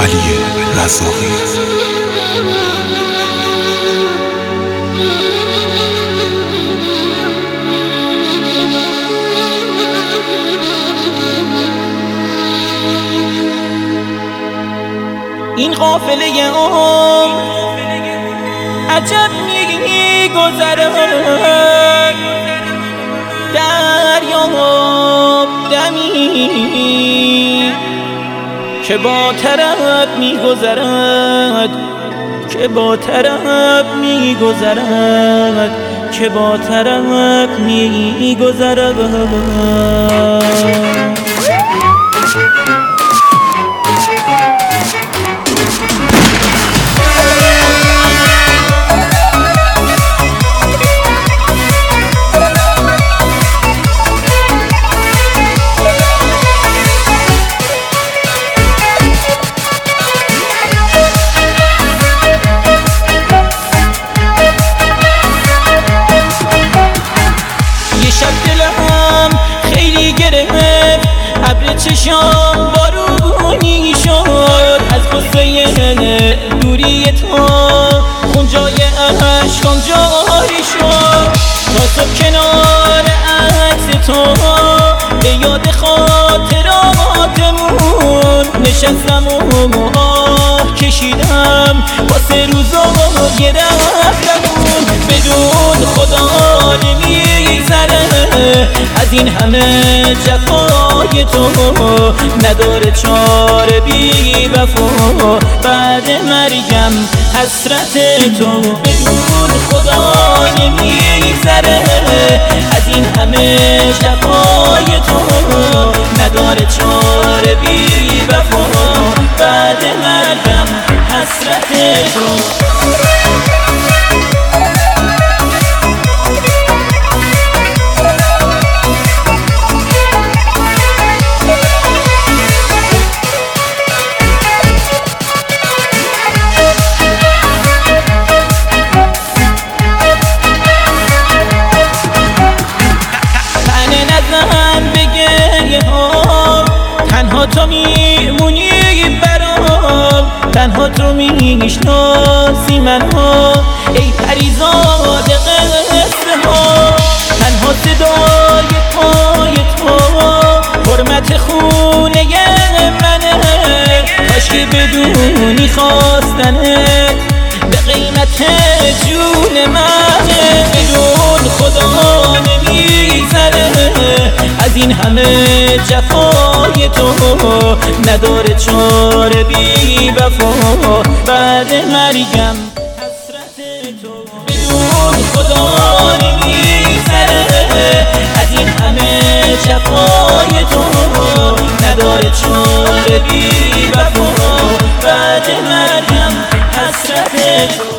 علی رزاقی. این قافله عمر عجب می‌گذرد، دریاب دمی که با طرب می‌گذرد، که با طرب می‌گذرد، که با طرب می‌گذرد. ابر چشام بارونی شد از قصه دوری تو، خونجای عشقم جاری شد. تا صبح کنار عکس تو به یاد خاطراتمون نشستم و آه کشیدم واسه روزای رفتمون. بدون خدا نمیگذره از این همه جفای تو، نداره چاره بی وفا بعد مرگم حسرت تو. بدون خدا نمیگذره از این همه جفای تو، نداره چاره بی وفا بعد مرگم حسرت تو. تنها تو میمونی برام، تنها تو میشناسی منو ای پریزاد قصه ها. تنها صدای پای تو حرمت خونه منه، کاش که بدونی خواستنت به قیمت جون منه. بدون خدا نمیگذره از این همه جفای تو، نداره چاره بی وفا بعد مرگم حسرت تو. بدون خدا نمیگذره از این همه جفای تو، نداره چاره بی وفا بعد مرگم حسرت تو.